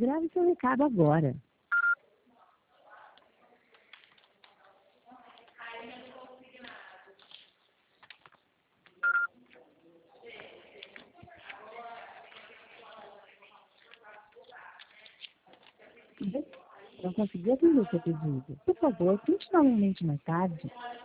Grave seu recado agora. Não consegui atender seu pedido. Por favor, tente novamente mais tarde.